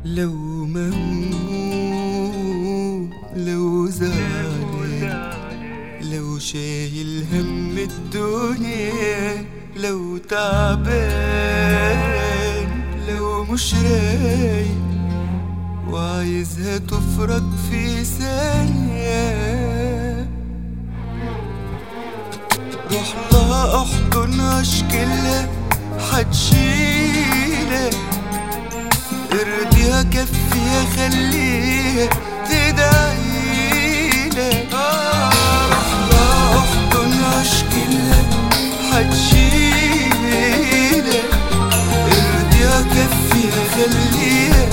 لو مهموم، لو زعلان، لو شايل هم الدنيا، لو تعبان، لو مش رايق وعايزها تفرج في ثانية، روح لها احضنها اشكلها حتشيلك، ارضيها كفيها خليها تدعيلك، روح لها احضنها اشكلها حتشيلك، ارضيها كفيها خليها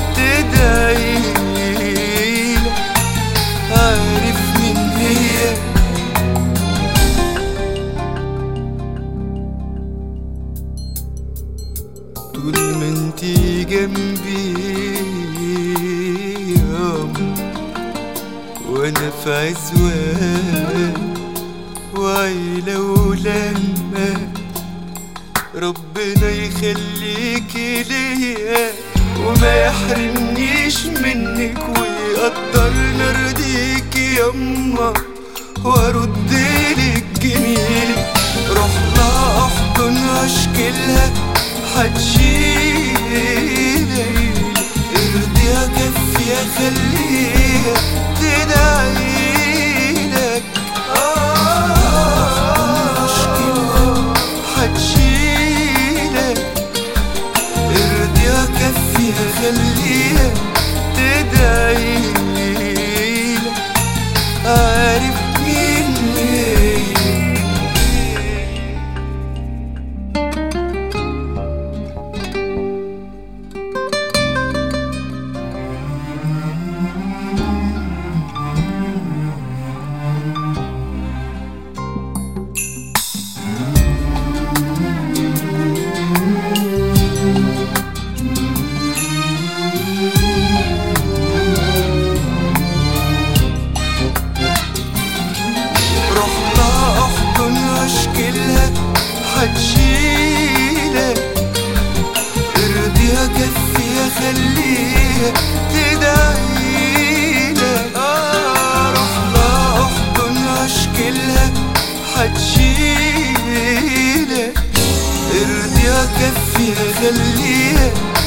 تدعيلك، عارف مين هي طول ما انتي جنبي وانا في عزوان وعيلة ولما ربنا يخليكي ليا وما يحرمنيش منك ويقدرني ارضيكي يما واردلك جميلك، روح لها احضنها اشكلها حتشيلك، ارضيها كفيها خليها تدعيلك، اشكلها حتشيلك، ارضيها كفيها خليها تدعيلك، عارف مين هي حتشيلك، ارضيها كفيها خليها تدعيلك، روح لها احضنها اشكلها حتشيلك، ارضيها كفيها خليها